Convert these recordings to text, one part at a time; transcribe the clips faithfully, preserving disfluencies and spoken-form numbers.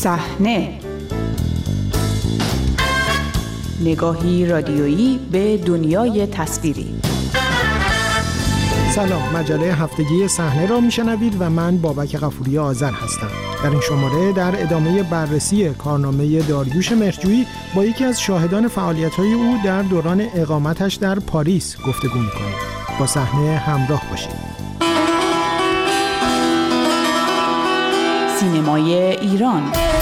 صحنه، نگاهی رادیویی به دنیای تصویری. سلام، مجله هفتگی صحنه را میشنوید و من بابک غفوری آذر هستم. در این شماره در ادامه بررسی کارنامه داریوش مهرجویی با یکی از شاهدان فعالیت‌های او در دوران اقامتش در پاریس گفتگو می‌کنیم. با صحنه همراه باشید. سینمای ایران.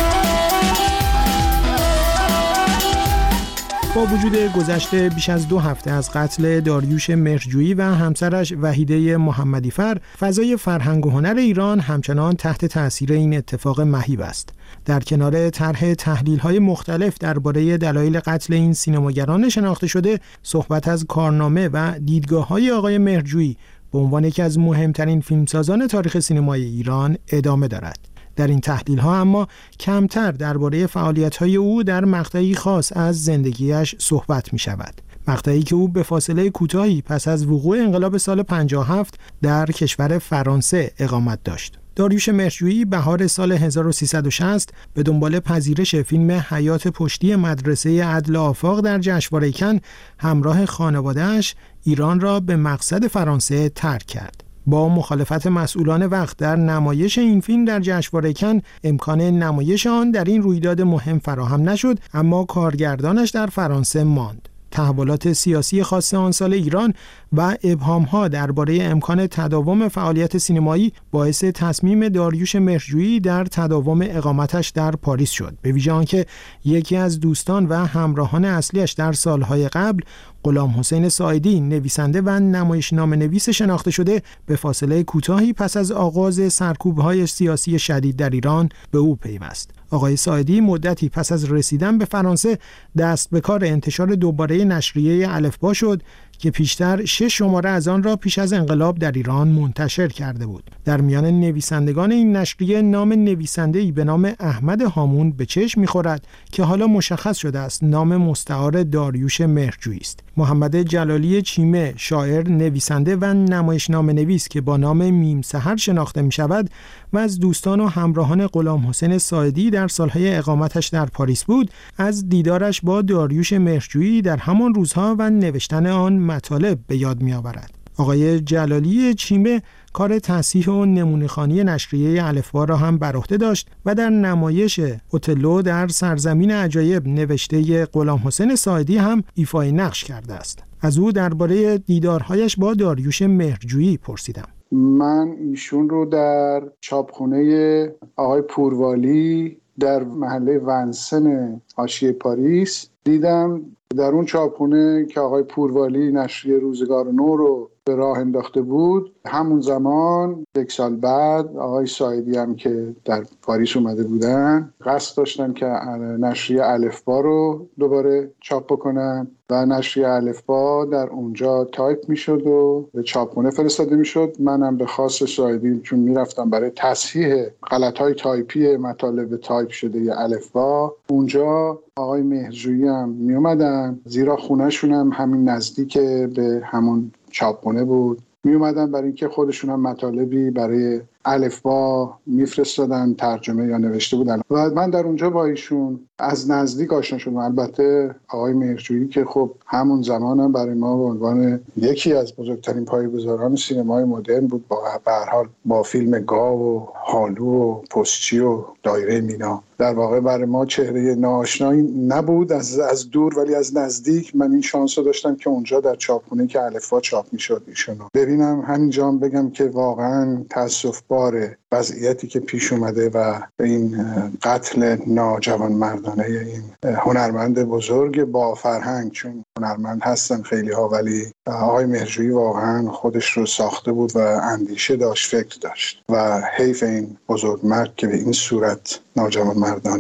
با وجود گذشته بیش از دو هفته از قتل داریوش مهرجویی و همسرش وحیده محمدی‌فر، فضای فرهنگ و هنر ایران همچنان تحت تأثیر این اتفاق مهیب است. در کنار طرح تحلیل‌های مختلف درباره دلایل قتل این سینماگران شناخته شده، صحبت از کارنامه و دیدگاه‌های آقای مهرجویی به عنوان یکی از مهمترین فیلمسازان تاریخ سینمای ایران ادامه دارد. در این تحلیل‌ها اما کمتر درباره فعالیت‌های او در مقطعی خاص از زندگیش صحبت می‌شود. مقطعی که او به فاصله کوتاهی پس از وقوع انقلاب سال پنجاه و هفت در کشور فرانسه اقامت داشت. داریوش مهرجویی بهار سال هزار و سیصد و شصت به دنبال پذیرش فیلم حیات پشتی مدرسه عدل آفاق در جشنواره کن همراه خانواده‌اش ایران را به مقصد فرانسه ترک کرد. با مخالفت مسئولان وقت در نمایش این فیلم در جشنواره کن، امکان نمایش آن در این رویداد مهم فراهم نشد، اما کارگردانش در فرانسه ماند. تحولات سیاسی خاص آن سال ایران و ابهام‌ها درباره امکان تداوم فعالیت سینمایی باعث تصمیم داریوش مهرجویی در تداوم اقامتش در پاریس شد، به ویژه آنکه یکی از دوستان و همراهان اصلیش در سالهای قبل، غلام حسین ساعدی، نویسنده و نمایشنامه‌نویس شناخته شده، به فاصله کوتاهی پس از آغاز سرکوب‌های سیاسی شدید در ایران به او پیوست. آقای ساعدی مدتی پس از رسیدن به فرانسه دست به کار انتشار دوباره نشریه الفبا شد که پیشتر شش شماره از آن را پیش از انقلاب در ایران منتشر کرده بود. در میان نویسندگان این نشریه نام نویسنده‌ای به نام احمد هامون به چشم می‌خورد که حالا مشخص شده است نام مستعار داریوش مهرجویی است. محمد جلالی چیمه، شاعر، نویسنده و نمایشنامه‌نویس که با نام میم سحر شناخته می‌شود و از دوستان و همراهان غلام حسین ساعدی در سالهای اقامتش در پاریس بود، از دیدارش با داریوش مهرجویی در همان روزها و نوشتن آن مطالب به یاد می‌آورد. آقای جلالی چیمه کار تصحیح و نمونه‌خوانی نشریه الفبا را هم بر عهده داشت و در نمایش اوتلو در سرزمین عجایب نوشته غلام حسین ساعدی هم ایفای نقش کرده است. از او درباره دیدارهایش با داریوش مهرجویی پرسیدم. من ایشون رو در چاپخونه آقای پوروالی در محله ونسن حاشیه پاریس دیدم. در اون چاپخونه که آقای پوروالی نشریه روزگار نو رو به راه انداخته بود، همون زمان یک سال بعد آقای ساعدی هم که در پاریس اومده بودن قصد داشتن که نشریه الفبا رو دوباره چاپ بکنن و نشریه الفبا در اونجا تایپ میشد و به چاپخونه فرستاده میشد. منم به خواست ساعدی چون میرفتم برای تصحیح غلط‌های تایپی مطالب تایپ شده الفبا، اونجا آقای مهرجویی هم می اومدن، زیرا خونه‌شون هم همین نزدیک به همون چاپخونه بود. می اومدن برای اینکه خودشون هم مطالبی برای الفبا میفرستادن، ترجمه یا نوشته بودن و من در اونجا با ایشون از نزدیک آشنا شدم. البته آقای مهرجویی که خب همون زمان هم برای ما به عنوان یکی از بزرگترین پایه‌گذاران سینمای مدرن بود، با به هر حال با فیلم گاو و هالو و پستچی و دایره مینا در واقع برای ما چهره ناآشنایی نبود از از دور، ولی از نزدیک من این شانس رو داشتم که اونجا در چاپخونه که الفبا چاپ میشد ایشونو ببینم. همینجا بگم که واقعا تأسف باره وضعیتی که پیش اومده و این قتل ناجوانمردانه این هنرمند بزرگ با فرهنگ، چون هنرمند هستن خیلی ها ولی آقای مهرجویی واقعا خودش رو ساخته بود و اندیشه داشت، فکر داشت و حیف این بزرگمرد که به این صورت ناجوانمردانه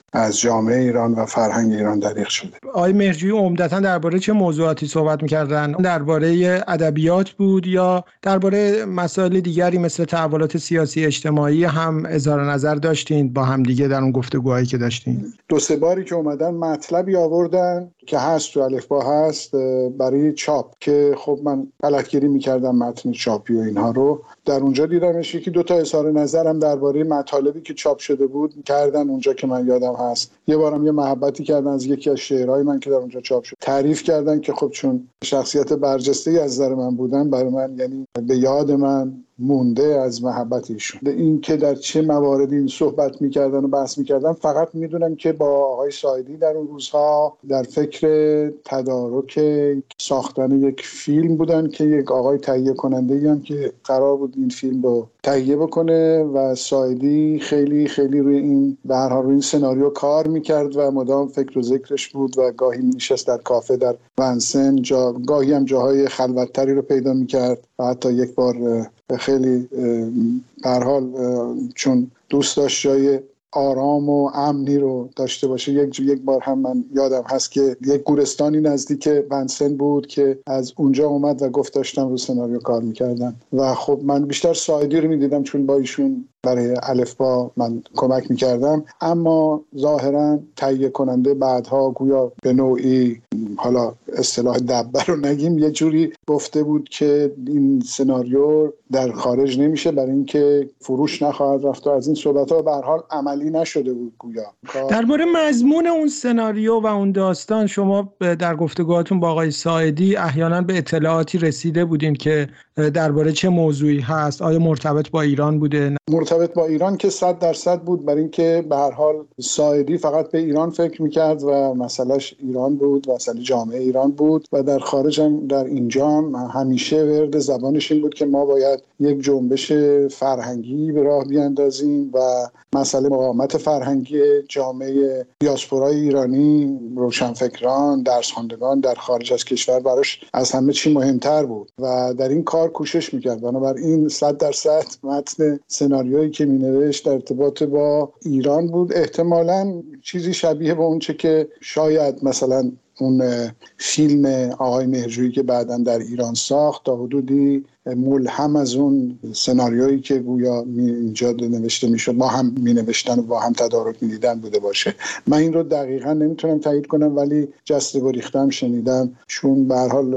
از جامعه ایران و فرهنگ ایران دریغ شده. آقای مهرجویی عمدتاً درباره چه موضوعاتی صحبت می‌کردن؟ درباره ادبیات بود یا درباره مسائل دیگری مثل تحولات سیاسی اجتماعی هم اظهار نظر داشتین با هم دیگه در اون گفتگوهایی که داشتین؟ دو سه باری که اومدن مطلبی آوردن که هست تو الفبا هست برای چاپ که خب من غلطگیری می‌کردم متن چاپی و اینها رو در اونجا دیدمش. یکی دو تا اظهار نظرم درباره مطالبی که چاپ شده بود کردن اونجا که من یادم هست. یه بارم یه محبتی کردن از یکی از شعرهای من که در اونجا چاپ شد، تعریف کردن که خب چون شخصیت برجسته‌ای از نظر من بودن برای من یعنی به یاد من مونده از محبت ایشون. این که در چه مواردی این صحبت می‌کردن و بحث می‌کردن فقط می‌دونم که با آقای ساعدی در اون روزها در فکر تدارک ساختن یک فیلم بودن که یک آقای تهیه کننده‌ای هم که قرار بود این فیلم رو تهیه بکنه و ساعدی خیلی خیلی روی این به هر حال روی این سناریو کار می‌کرد و مدام فکر و ذکرش بود و گاهی می‌نشست در کافه در ونسن، جا گاهی هم جاهای خلوت‌تری رو پیدا می‌کرد و حتی یک بار خیلی به هر حال چون دوست داشت جای آرام و امنی رو داشته باشه، یک یک بار هم من یادم هست که یک گورستانی نزدیک ونسن بود که از اونجا اومد و گفت داشتم رو سناریو کار میکردم و خب من بیشتر ساعدی رو میدیدم چون با ایشون برای الفبا من کمک میکردم، اما ظاهرا تهیه کننده بعدها گویا به نوعی حالا اصطلاح دبه رو نگیم یه جوری گفته بود که این سناریو در خارج نمیشه برای اینکه فروش نخواهد رفت و از این صحبت‌ها به هر حال عملی نشده بود گویا. درباره مضمون اون سناریو و اون داستان شما در گفتگوهاتون با آقای ساعدی احیانا به اطلاعاتی رسیده بودین که درباره چه موضوعی هست؟ آیا مرتبط با ایران بوده؟ مرتبط با ایران که صد درصد بود، برای اینکه به هر حال ساعدی فقط به ایران فکر میکرد و مسئلهش ایران بود و مسئله جامعه ایران بود و در خارج هم در اینجا هم همیشه ورد زبانش این بود که ما باید یک جنبش فرهنگی به راه بیاندازیم و مسئله مقاومت فرهنگی جامعه دیاسپورای ایرانی، روشنفکران، درس خواندگان در خارج از کشور براش از همه چی مهمتر بود و در این کار کوشش میکرد. بنابراین صد درصد متن سناریویی که مینوشت در ارتباط با ایران بود، احتمالاً چیزی شبیه به اون چه که شاید مثلا اون فیلم آقای مهرجویی که بعداً در ایران ساخت تا حدودی ملهم از اون سناریویی که گویا اینجا نوشته میشد ما هم مینوشتن و با هم تدارک میدیدن بوده باشه. من این رو دقیقاً نمیتونم تایید کنم ولی جسته گریختم شنیدم، چون به هر حال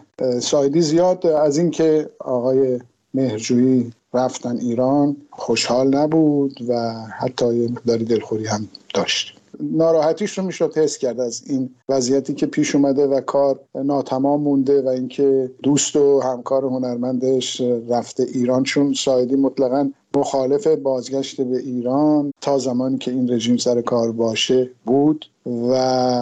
ساعدی زیاد از این که آقای مهرجویی رفتن ایران خوشحال نبود و حتی یه مقداری دلخوری هم داشت. ناراحتیش رو میشد حس کرد از این وضعیتی که پیش اومده و کار ناتمام مونده و اینکه دوست و همکار هنرمندش رفته ایران، چون ساعدی مطلقاً مخالف بازگشت به ایران تا زمانی که این رژیم سر کار باشه بود و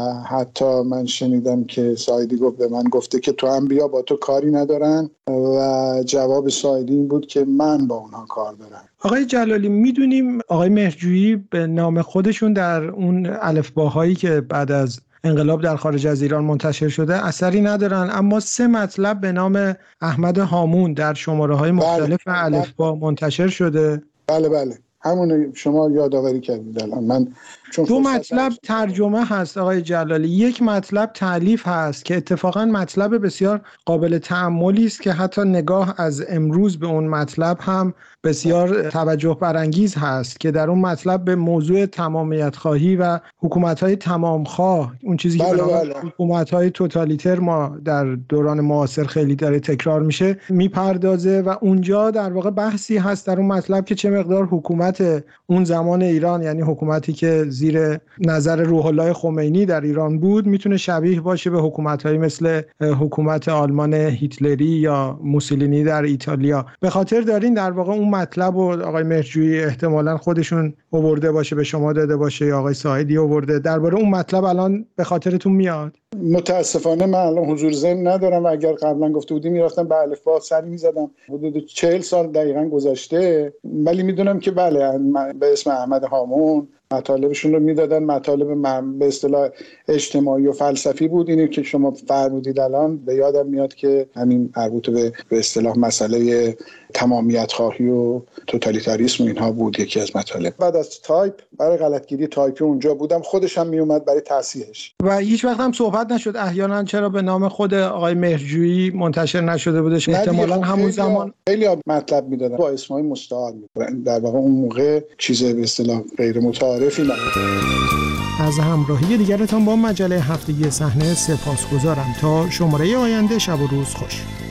حتی من شنیدم که ساعدی گفت به من گفته که تو هم بیا با تو کاری ندارن و جواب ساعدی این بود که من با اونها کار دارم. آقای جلالی میدونیم آقای مهرجویی به نام خودشون در اون الفباهایی که بعد از انقلاب در خارج از ایران منتشر شده اثری ندارن، اما سه مطلب به نام احمد هامون در شماره‌های مختلف بله. الفبا منتشر شده. بله بله همون شما یادآوری کردید الان. من چون دو مطلب ترجمه هست آقای جلالی، یک مطلب تالیف هست که اتفاقا مطلب بسیار قابل تأملی است که حتی نگاه از امروز به اون مطلب هم بسیار توجه برانگیز هست که در اون مطلب به موضوع تمامیت خواهی و حکومت‌های تمامخواه، اون چیزی بله که به بله. حکومت‌های توتالیتر ما در دوران معاصر خیلی داره تکرار میشه میپردازه و اونجا در واقع بحثی هست در اون مطلب که چه مقدار حکومت اون زمان ایران، یعنی حکومتی که زیر نظر روح الله خمینی در ایران بود، میتونه شبیه باشه به حکومت‌های مثل حکومت آلمان هیتلری یا موسولینی در ایتالیا. به خاطر دارین در واقع اون مطلب و آقای مهرجویی احتمالاً خودشون آورده باشه به شما داده باشه یا آقای ساعدی آورده، درباره اون مطلب الان به خاطرتون میاد؟ متاسفانه من الان حضور ذهن ندارم و اگر قبلا گفته بودی میرفتم به الفبا سری میزدم. حدود چهل سال دقیقاً گذشته، ولی میدونم که بله به اسم احمد هامون مطالبشون رو میدادن. مطالب به اصطلاح اجتماعی و فلسفی بود. اینی که شما فرمودید الان به یادم میاد که همین مربوط به به اصطلاح مسئله تمامیت خواهی و توتالیتاریسم و اینها بود یکی از مطالب. بعد از تایپ برای غلطگیری تایپی اونجا بودم، خودش هم می اومد برای تصحیحش و هیچ وقت هم صحبت نشد احیانا چرا به نام خود آقای مهرجویی منتشر نشده بودش؟ احتمالاً همون زمان خیلی مطلب میدادن با اسمای مستعار میبرن، در واقع اون موقع چیز به اصطلاح غیر متعارفی نبود. از همراهی دیگرتان با مجله هفتگی صحنه سپاسگزارم. تا شماره آینده شب و روز خوش.